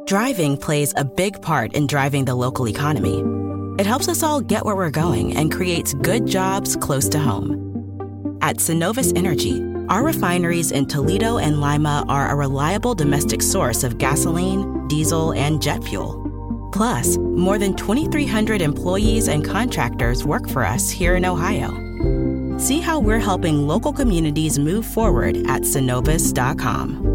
Driving plays a big part in driving the local economy. It helps us all get where we're going and creates good jobs close to home. At Synovus Energy, our refineries in Toledo and Lima are a reliable domestic source of gasoline, diesel, and jet fuel. Plus, more than 2,300 employees and contractors work for us here in Ohio. See how we're helping local communities move forward at Synovus.com.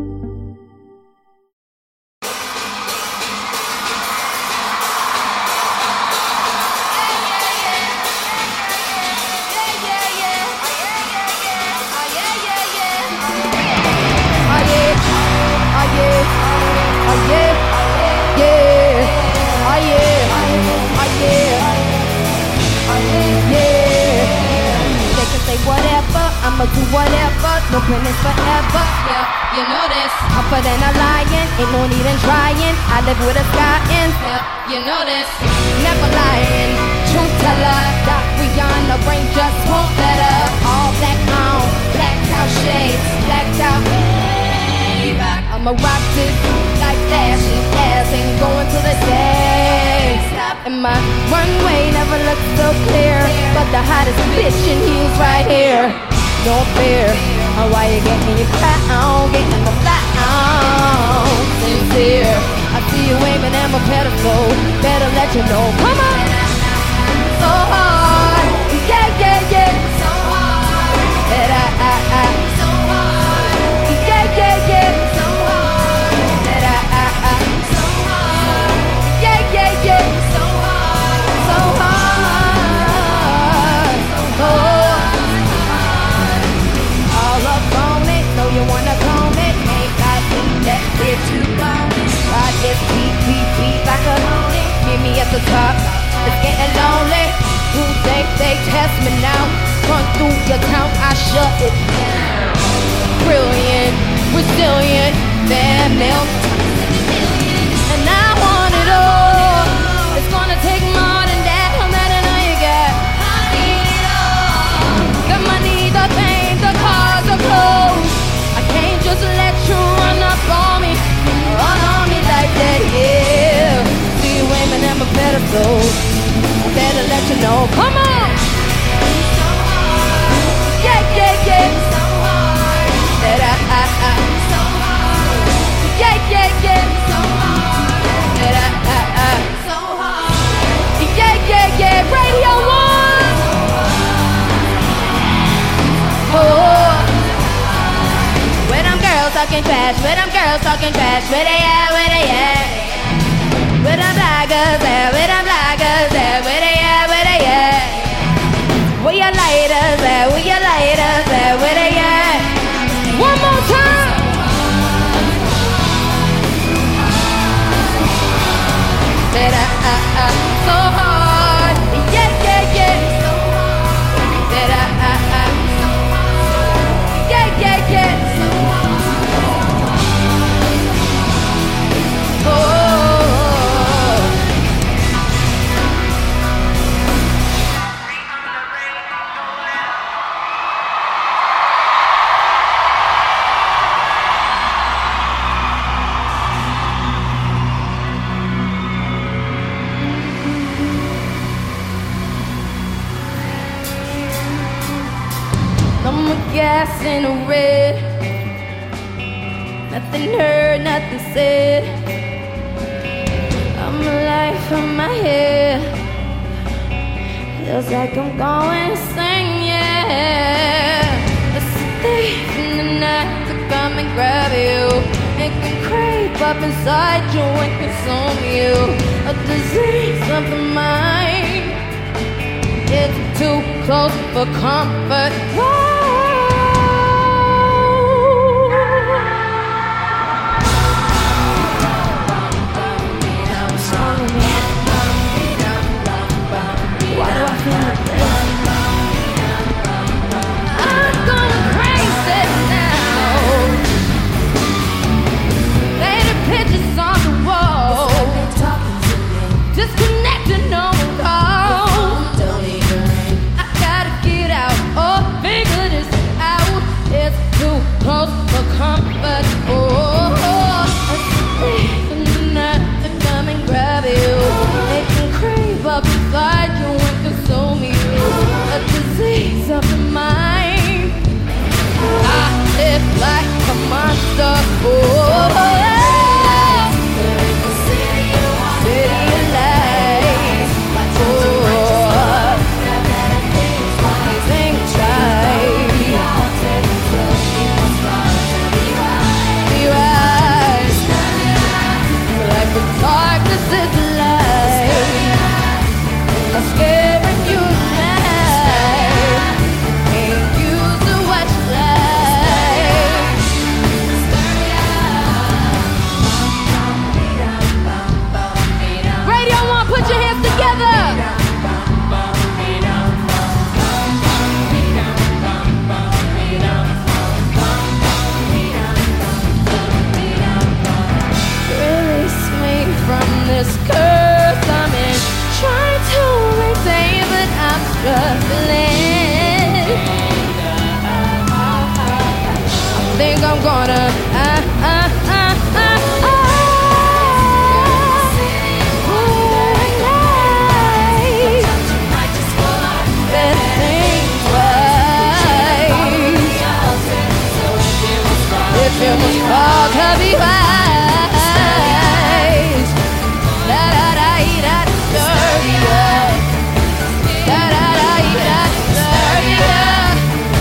I'ma do whatever, no penance forever. Yeah, you know this. Tougher than a lion, ain't no need in trying. I live with a sky in. Yeah, you know this. Never lying, truth teller. Dark beyond the brain, just won't let her. All black on, blacked out shades, blacked out. I'ma rock this like flashing ass, ain't going to the day. And my runway never looked so clear, but the hottest bitch in here's right here. No fear, oh, why you getting your crown, getting the flat on. Sincere, I see you waving at my pedestal, better let you know. Come on, so hard, yeah, yeah, yeah. So hard, that so hard, yeah, yeah, yeah. So hard, that so hard, yeah, yeah, yeah. So hard, so hard, so hard. You wanna clone it, ain't got that bitch you want. Ride this beat like a lonely. Meet me at the top, it's getting lonely. Who they test me now. Run through your town, I shut it down. Brilliant, resilient, family. And I want it all. It's gonna take more than that. No matter how you got. I need it all. The money, the fame, the cars, the clothes. Can't just let you run up on me like that, yeah. See you aiming at my pedestal, better let you know. Come on, so hard, yeah, yeah, yeah. So hard, that so hard, yeah, yeah, yeah. So hard, that so hard, yeah, yeah, yeah. Radio 1. Oh. Talking trash, where them girls talking trash, where they at, where they at? Where them blaggers at, where them blaggers at, where they at, where they at? Where your lighters at, where your lighters at, where they at? One more time! So hard, yeah, yeah, yeah. So hard, yeah, yeah, yeah. Gas in a red, nothing heard, nothing said. I'm alive from my head, feels like I'm going insane, yeah. It's a thief in the night to come and grab you. It can creep up inside you and consume you. A disease of the mind, it's too close for comfort. I'm going crazy now. Lay the pictures on the wall. Disconnected, no call. I gotta get out. Oh, figure it this curse I'm in. Trying to maintain, but I'm struggling. I think I'm gonna if it was wrong to be wise, da-da-da-da, dirty up. Da-da-da-da, dirty up.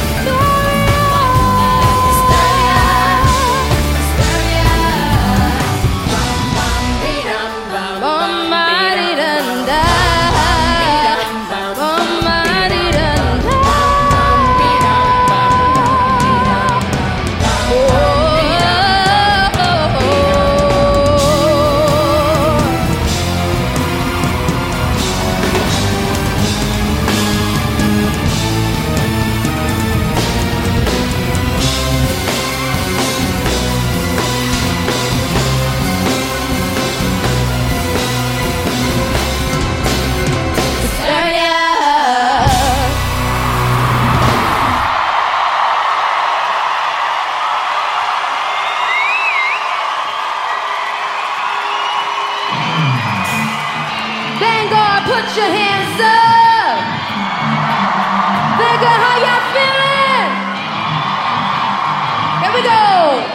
Put your hands up. Vega, how y'all feeling? Here we go.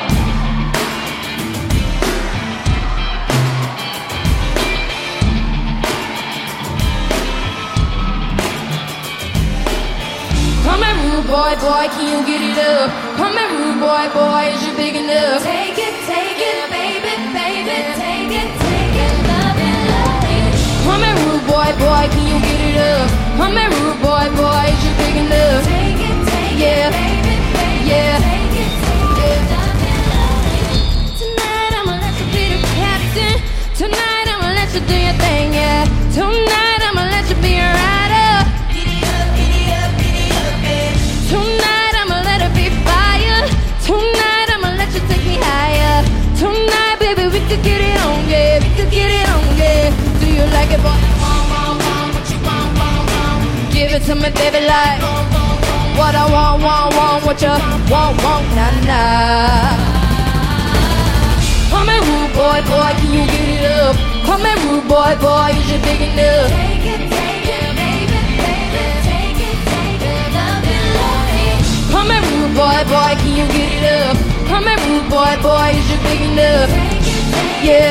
Come here, rude boy, can you get it up? Come here, rude boy, is you big enough? Take it, baby, take it, love it. Come here, rude boy, can you get it up? Come here, rude boy, is you big enough? Take it, yeah, baby, yeah. Take it, love it. Tonight I'ma let you be the captain. Tonight I'ma let you do your thing, yeah. Tonight I'ma let you be a rider. Giddy up, baby. Tonight I'ma let it be fire. Tonight I'ma let you take me higher. Tonight, baby, we could get it on, yeah. We could get it on, yeah. Do you like it, boy? What you want? Give it to me, baby, like what I want, what you want, nah. Come here, rude boy, can you get it up? Come here, rude boy, is you big enough? Take it, baby, take it, love it. Come here, rude boy, can you get it up? Come here, rude boy, is you big enough? Yeah.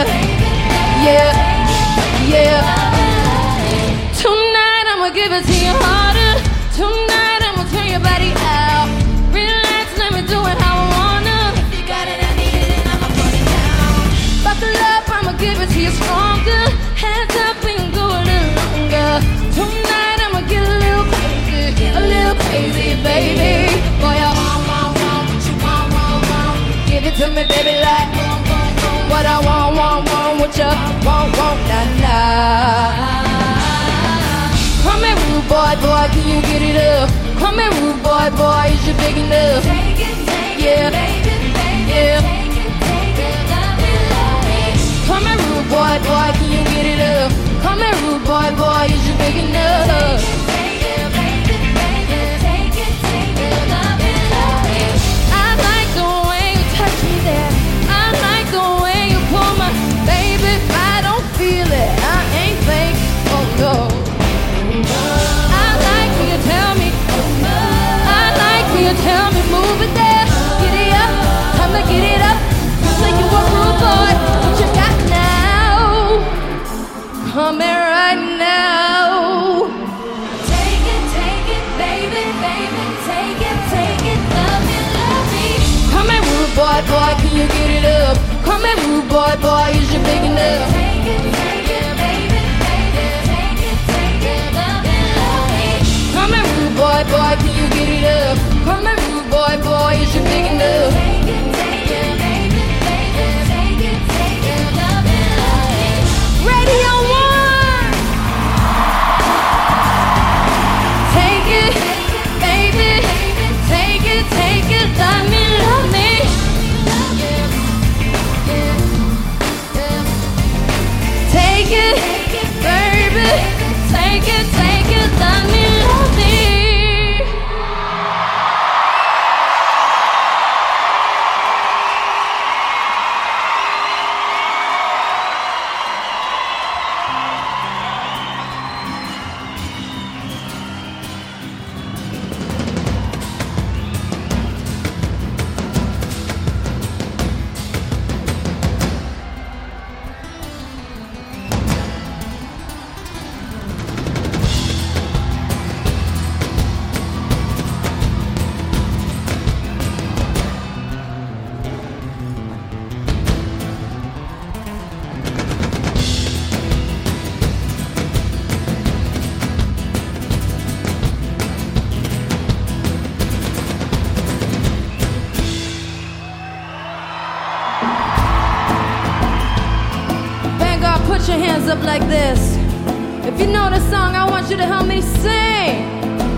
Tonight I'ma give it to you harder. Tonight I'ma turn your body out. Relax, let me do it how I wanna. If you got it, I need it, and I'ma put it down. Buckle up, I'ma give it to you stronger. Hands up and go a little longer. Tonight I'ma get a little crazy, baby. Boy, I want what you want. Give it to me, baby, like what I want, what you want, nah. Come here, rude boy, can you get it up? Come here, rude boy, is you big enough? Take it, yeah, baby, yeah. Take it, love it. Come here, rude boy, can you get it up? Come here, rude boy, is you big enough? Take it, baby, take it, love it. I like the way you touch me there. I like the way you pull my baby. I don't feel it. I ain't fake. Oh no. I like when you tell me. I like when you tell me move it there. Get it up. Time to get it up. You say you a rude boy. What you got now? Come here right now. put your hands up like this. If you know the song, I want you to help me sing.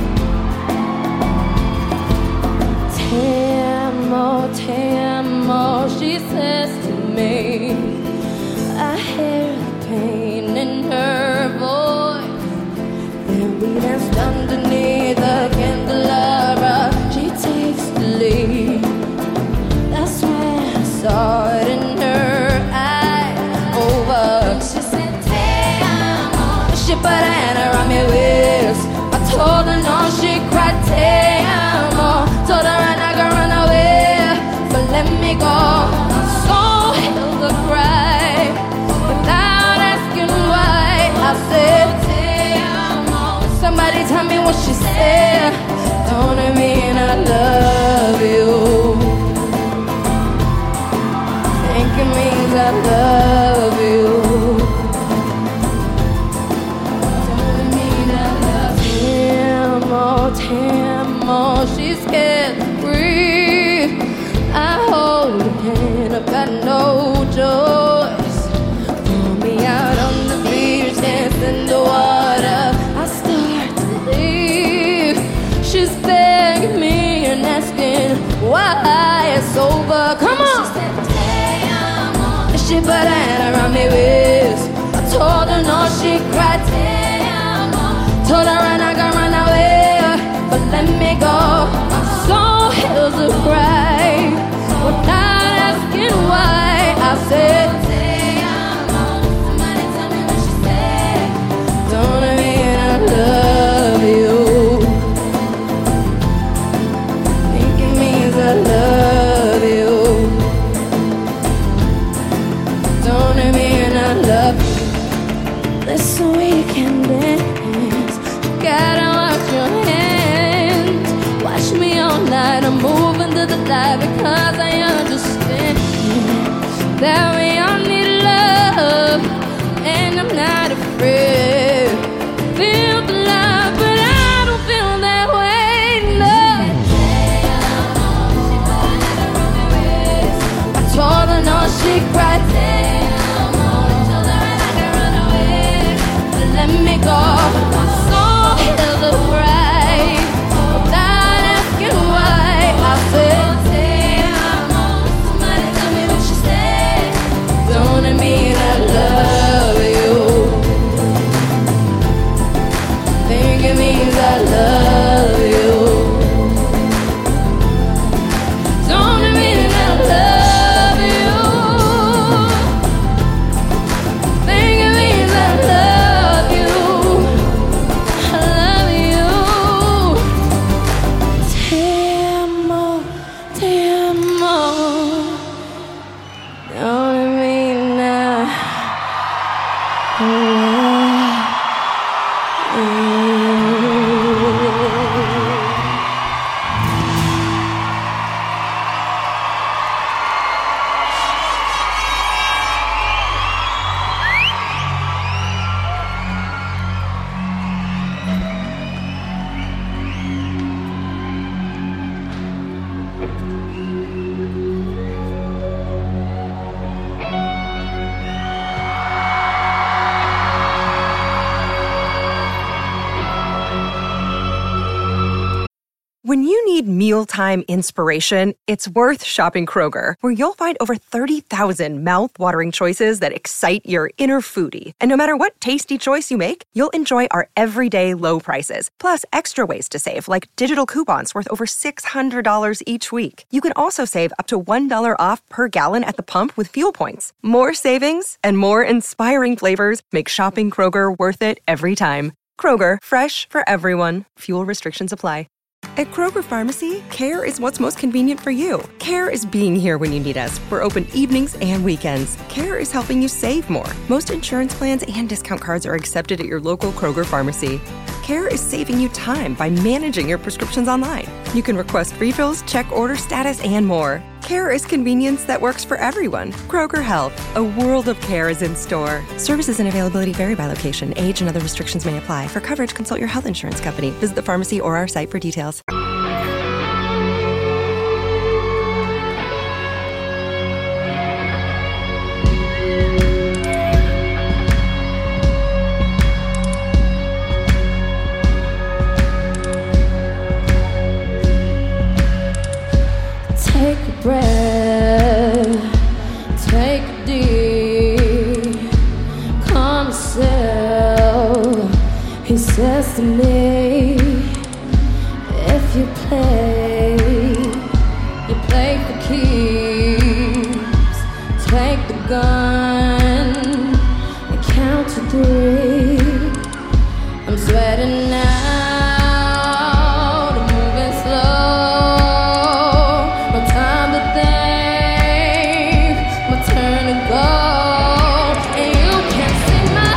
Tamo, Tamo, she says to me. I hear the pain in her voice. Then we danced underneath the candelabra. She takes the lead. That's when I saw it in her eyes. Over. She said, Tamo. She put her hand around my waist. I told her no, she cried, Tamo. Told her I'm not gonna run away, but let me go. I'm so held to cry without asking why. I said, Tamo. Somebody tell me what she said. Don't it mean I love you? Think it means I love you. Don't it mean I love you? Tamo, Tamo, she's scared to breathe. I hold her hand, I've got no choice. Pull me out on the beach, dance in the water. I start to leave. She's begging me and asking why it's over. Come on. She put her hand around my waist. I told her no, she cried. Told her I'm not gonna run away, but let me go. I'm so held to cry without asking why. I said, somebody tell me what she said. Don't it mean I love you? Think it means I love you. Don't it mean I love you? Listen, we can dance. You gotta wash your hands. Watch me all night. I'm moving to the light because I understand that we all need love, and I'm not afraid. Feel the love, but I don't feel that way. No. I told her no, she cried. Let me go. I'm so held to cry without asking why. I said, somebody tell me what she said. Don't it mean I love you? Think it means I love you. Don't it mean I love you? Think it means I love you. When you need mealtime inspiration, it's worth shopping Kroger, where you'll find over 30,000 mouth-watering choices that excite your inner foodie. And no matter what tasty choice you make, you'll enjoy our everyday low prices, plus extra ways to save, like digital coupons worth over $600 each week. You can also save up to $1 off per gallon at the pump with fuel points. More savings and more inspiring flavors make shopping Kroger worth it every time. Kroger, fresh for everyone. Fuel restrictions apply. At Kroger Pharmacy, care is what's most convenient for you. Care is being here when you need us. We're open evenings and weekends. Care is helping you save more. Most insurance plans and discount cards are accepted at your local Kroger Pharmacy. Care is saving you time by managing your prescriptions online. You can request refills, check order status, and more. Care is convenience that works for everyone. Kroger Health, a world of care is in store. Services and availability vary by location. Age and other restrictions may apply. For coverage, consult your health insurance company. Visit the pharmacy or our site for details. destiny. If you play for keeps. Take the gun and count to 3. I'm sweating now, I'm moving slow. No time to think, my turn to go. And you can't see my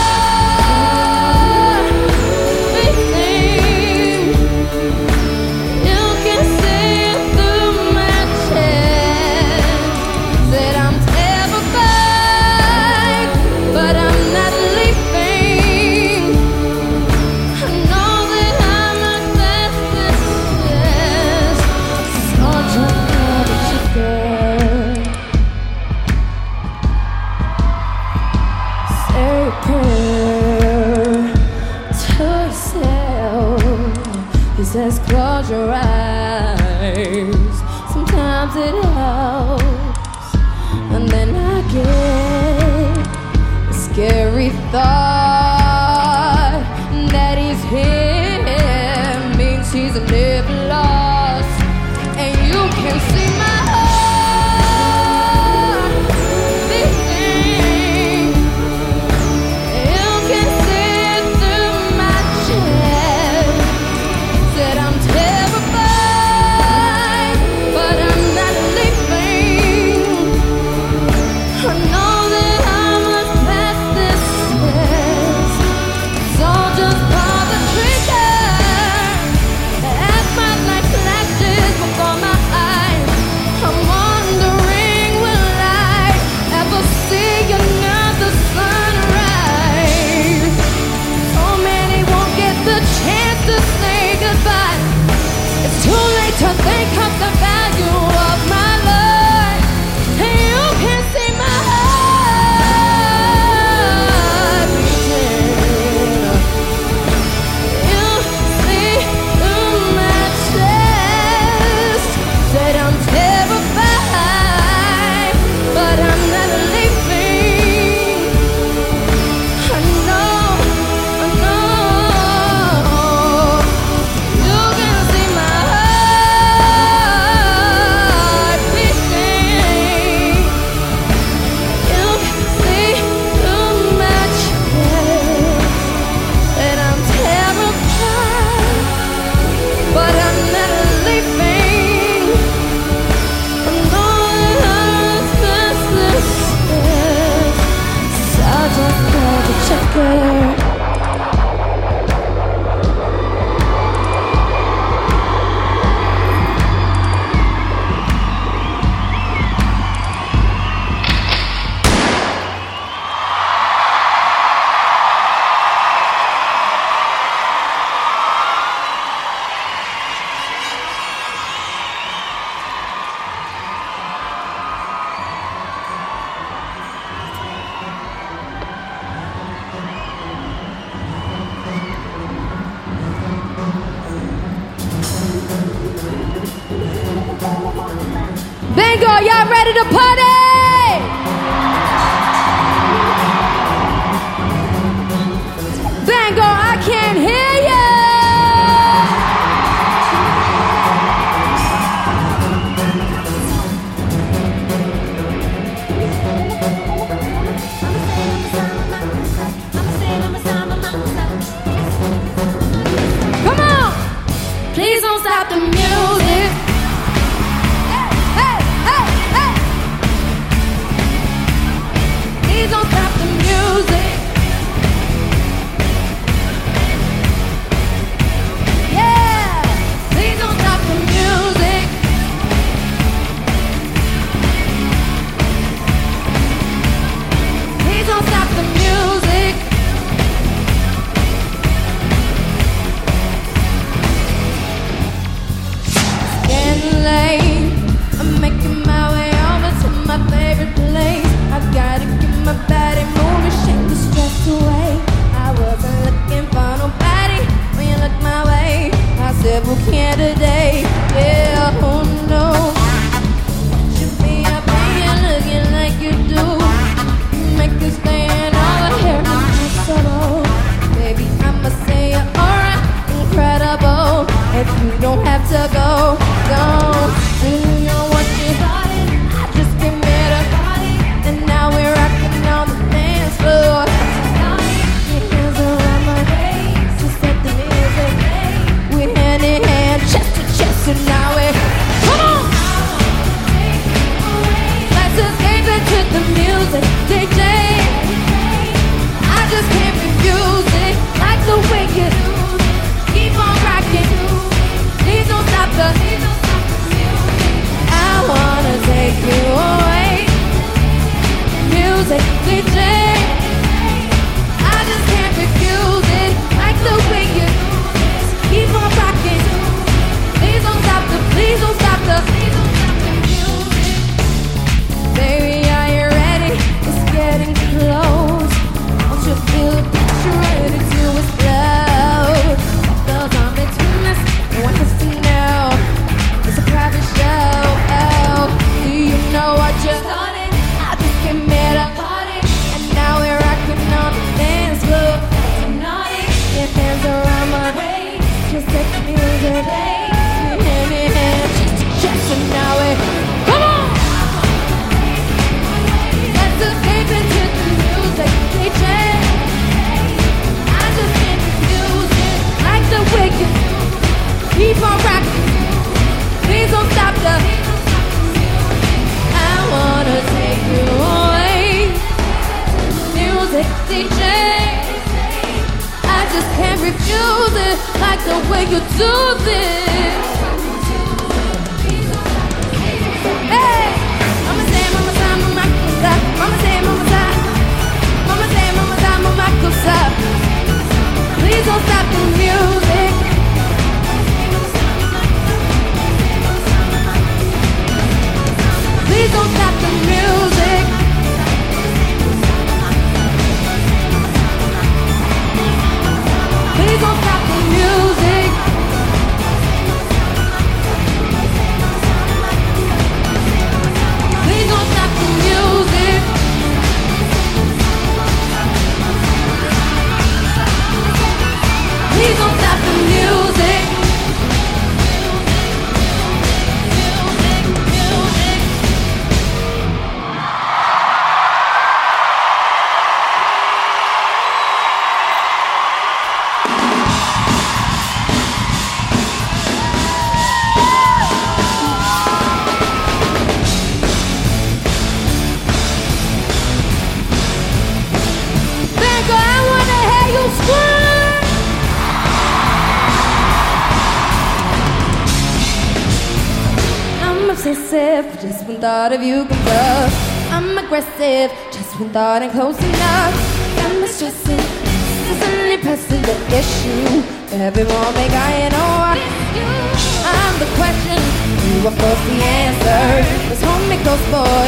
heart beating. You can see it through my chest. Said I'm terrified, but I'm not leaving. I know that I'm a fastest. Soldier of a chicken. Say a prayer to yourself. He says close your eyes. Sometimes it helps. And then I get a scary thought that he's here means he's never lost. And you can see my heart beating. You can see it through my chest. Said I'm terrified, but I'm not leaving. I know that I must pass this test. So just pull the trigger as my life flashes before my eyes. I'm wondering, will I ever see another sunrise? So many won't get the chance to say goodbye. It's too late to think of the value of my life. And you can see my heart beating. You see through my chest. Said I'm terrified, but I'm not leaving. I know. You can see my heart beating. You can see through my chest. And I'm terrified, but I'm not leaving. I know that I'm restless. So I just called the checker. Bingo, y'all ready to party? Bingo, I can't hear you. Come on, please don't stop the music. Hey, hey, hey. Please don't stop the music. Yeah, please don't stop the music. Please don't stop the music. Getting late, I'm making my way over to my favorite place. I gotta get my body moving, shake the stress. music like the way you keep on rocking. Please don't stop the I wanna take you away. Music, DJ, I just can't refuse it. Like the way you keep on rocking. Please don't stop the, please don't stop the music. Baby, are you ready? It's getting close. Don't you feel the pressure ready to explode? What goes on between us? No one can see now. It's a private show. Oh, do you know what you started? I just came here to party, and now we're rocking on the dance floor. Naughty, your hands around my waist. Just take the music, just and now we're come on. Let's escape into the music, DJ. I just can't refuse it. Like the way you keep on rocking. Please don't stop the I wanna take you away. Music, DJ, I just can't refuse it. Like the way you do this. Hey, mama say, mama say, mama stop. Mama say, mama stop. Mama say, mama stop, mama stop. Please don't stop the music. Please don't stop the music. Please don't stop the music. Please don't stop the music. Please don't stop the music. Just when thought of you comes up, I'm aggressive. Just when thought I'm close enough, I'm stressing. Constantly pressing the issue. Every moment I know I'm the question. You of course the answer. This hold me close, boy.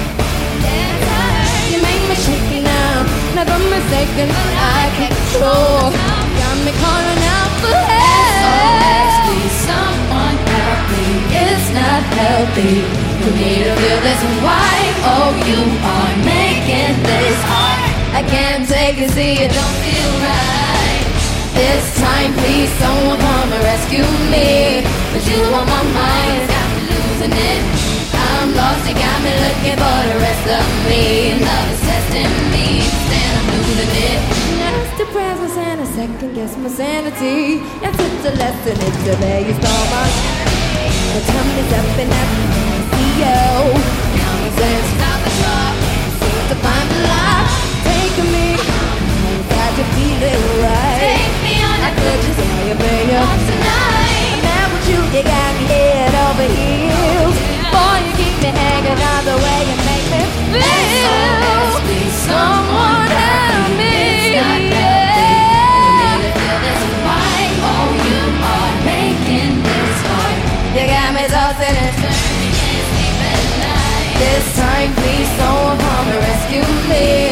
You make me shaky now. Never mistaken that I can't control. Got me calling out for help. Please, someone help me. It's not healthy for me to feel this way. Oh, you are making this hard. I can't take it, see it don't feel right. This time, please, someone come and rescue me. But you on my mind, got me losing it. I'm lost, you got me looking for the rest of me. Love is testing me, and I'm losing it. Just to press my sanity, second guess my sanity. It's such a lesson, it's a way you stole my sanity. The time is up and I can see you. Common sense, stop the clock. Seems to find the lock. Take me, I'm glad you feel it right. Take me on I could just tell you, baby, tonight. But now with you got me head over heels. Boy, you keep me hanging on the way you make me feel. Someone help me. It's not healthy. You feel this why? Oh, you are making this hard. You got me tossing and turning, can't sleep at night. This time, please, someone come and rescue me.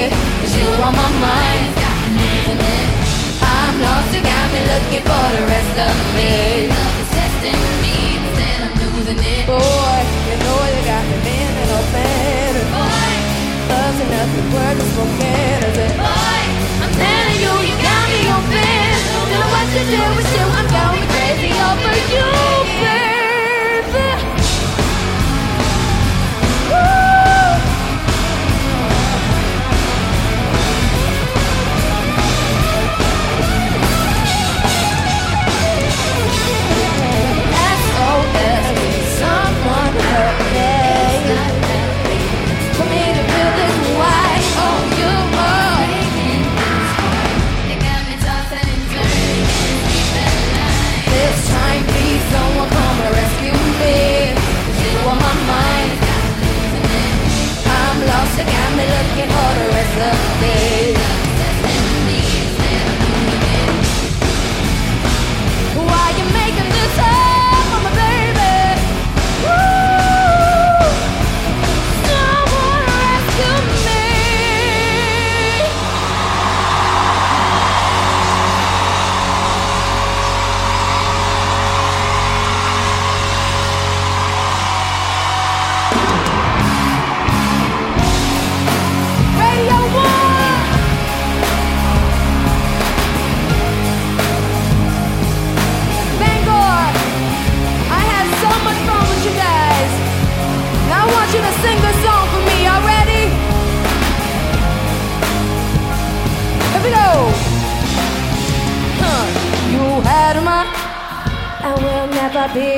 never be,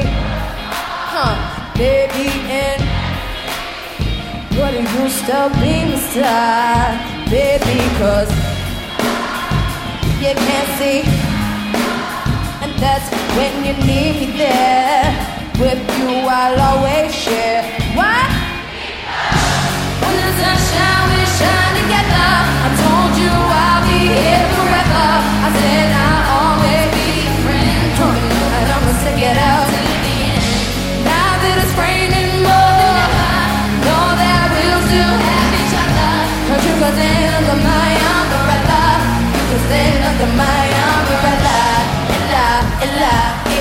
baby, and what do you still be inside, baby, 'cause you can't see, and that's when you need me there. With you I'll always share. What? When the sunshine we shine together, I told you I'll be here forever. I said I'll always be your friend, and I'ma stick it out till the end. Now that it's raining more, know that we'll still have each other. 'Cause you can stand under my umbrella. You can stand under my umbrella. Ella, ella,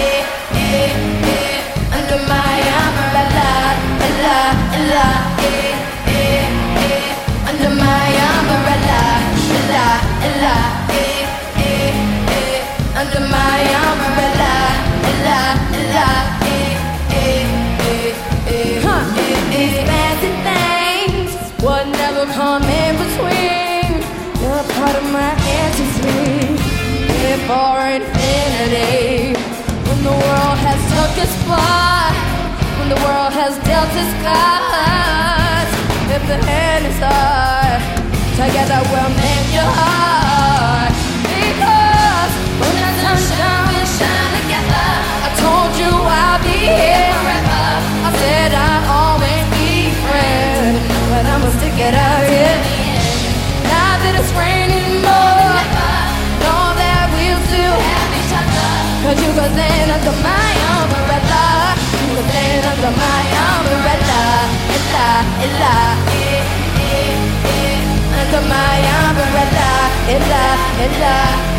under my umbrella. Ella, ella, under my umbrella. Ella, ella, under my umbrella. Ella, ella, these fancy things would never come in between. You're a part of my entity, here for infinity. When the world has took its spot, when the world has dealt its cards, if the hand is hard, together we'll make your heart. Because when the sunshine will shine together, I told you I'll be here forever. I said I'll always be friend, but I'ma stick it out here. Now that it's raining more, know that we'll still have each other. 'Cause you can stand under my umbrella. You can stand under my umbrella. Ella, ella, under my umbrella. Ella, ella,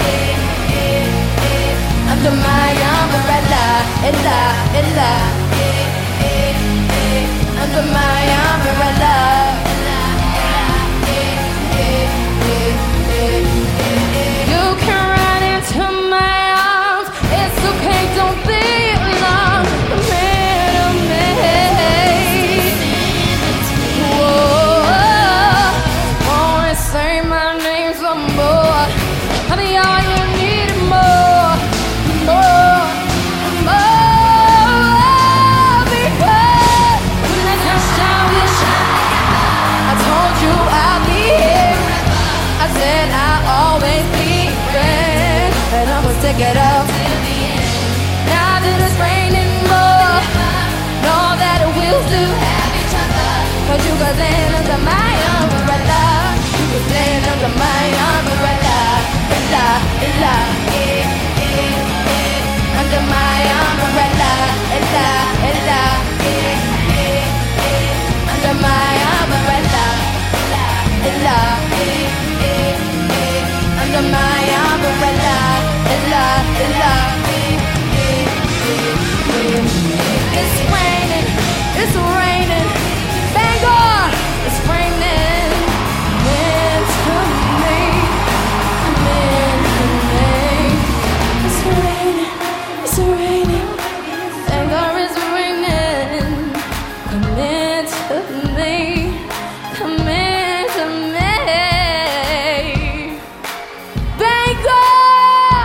under my umbrella. Ella, ella, under my umbrella. You can run into my arms. It's okay, don't be alone. Whoa, won't say my name some more. I mean, all you need is more, more, more. Because when the sunshine will shine, I told you I'll be here. I said I'll always be friend, and I'ma stick it out till the end. Now that it's raining more, know that we'll still have each other. 'Cause you can stand under my umbrella. You can stand under my umbrella. Ella, ella, under my umbrella. Ella, ella, under my umbrella. Ella, under my umbrella. Ella, ella. It's raining, it's raining. Bangor, it's raining. Into me, into me. It's raining, it's raining. Bangor is raining. Come into me, come into me. Bangor!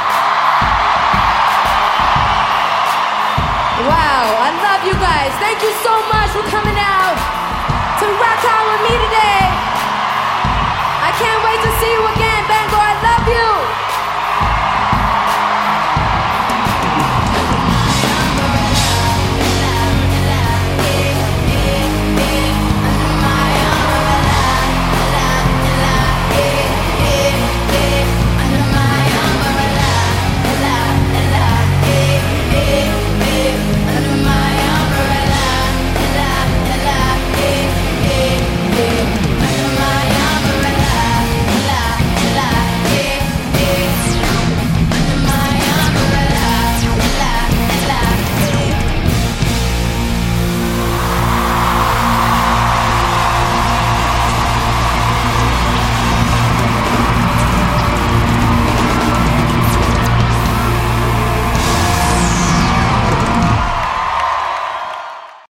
Wow, I love you guys. Thank you so much for coming out to rock out with me today. I can't wait to see what